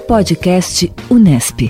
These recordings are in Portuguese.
Podcast Unesp.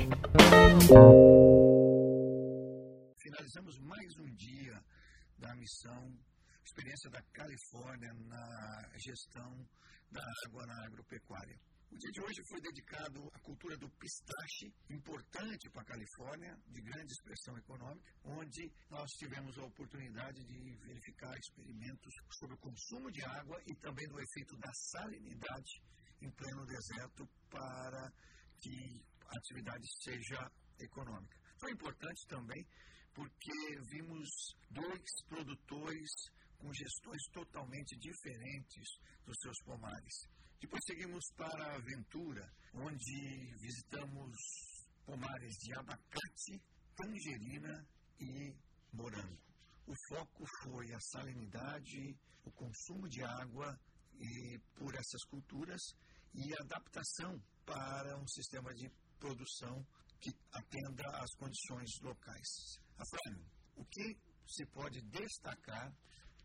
Finalizamos mais um dia da missão Experiência da Califórnia na gestão da água na agropecuária. O dia de hoje foi dedicado à cultura do pistache, importante para a Califórnia, de grande expressão econômica, onde nós tivemos a oportunidade de verificar experimentos sobre o consumo de água e também do efeito da salinidade em pleno deserto para que a atividade seja econômica. Foi importante também porque vimos dois produtores com gestões totalmente diferentes dos seus pomares. Depois seguimos para a Ventura, onde visitamos pomares de abacate, tangerina e morango. O foco foi a salinidade, o consumo de água por essas culturas e a adaptação para um sistema de produção que atenda às condições locais. Afrânio, o que se pode destacar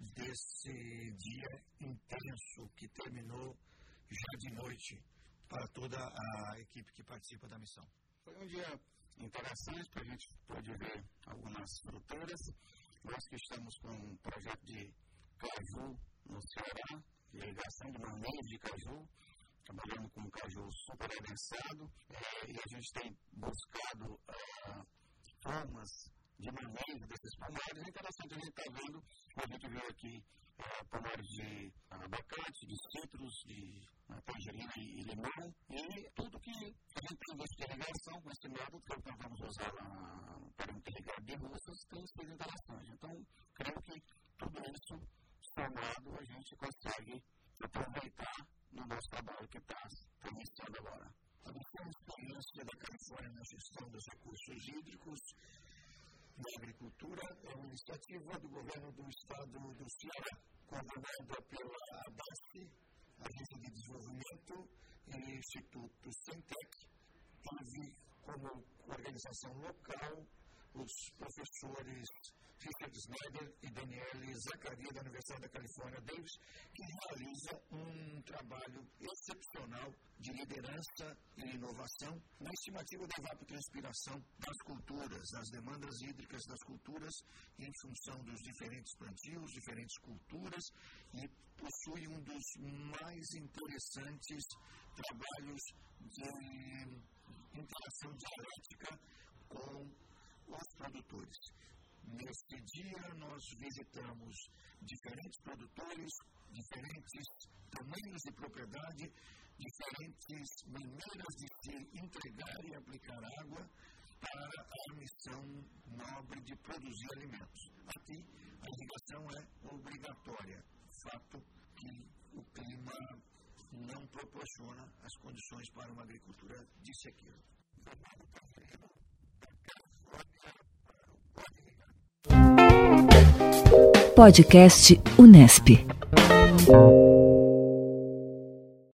desse dia intenso que terminou já de noite para toda a equipe que participa da missão? Foi um dia interessante, para a gente pode ver algumas fruturas. Nós que estamos com um projeto de caju no Ceará, de irrigação de manejo de caju, trabalhando com um caju super adensado, e a gente tem buscado formas de manejo desses pomares. É interessante a gente estar vendo, a gente viu aqui pomares de abacate, de citros, de tangerina e limão, e tudo que a gente tem visto de irrigação com esse método, que nós vamos usar para interligar de russas, tem sido interessante. Então, creio que tudo isso somado a gente consegue aproveitar no nosso trabalho que está iniciando agora. A missão Experiência da Califórnia na gestão dos recursos hídricos na agricultura é uma iniciativa do governo do estado do Ceará, coordenada pela ABASF, Agência de Desenvolvimento e Instituto Centec. Teve como organização local os professores Richard Snyder e Daniele Zaccaria da Universidade da Califórnia, Davis, que realiza um trabalho excepcional de liderança e inovação na estimativa da evapotranspiração das culturas, das demandas hídricas das culturas em função dos diferentes plantios, diferentes culturas, e possui um dos mais interessantes trabalhos de interação dialética com os produtores. Neste dia, nós visitamos diferentes produtores, diferentes tamanhos de propriedade, diferentes maneiras de se entregar e aplicar água para a missão nobre de produzir alimentos. Aqui, a irrigação é obrigatória, fato que o clima não proporciona as condições para uma agricultura de sequeira. Podcast Unesp.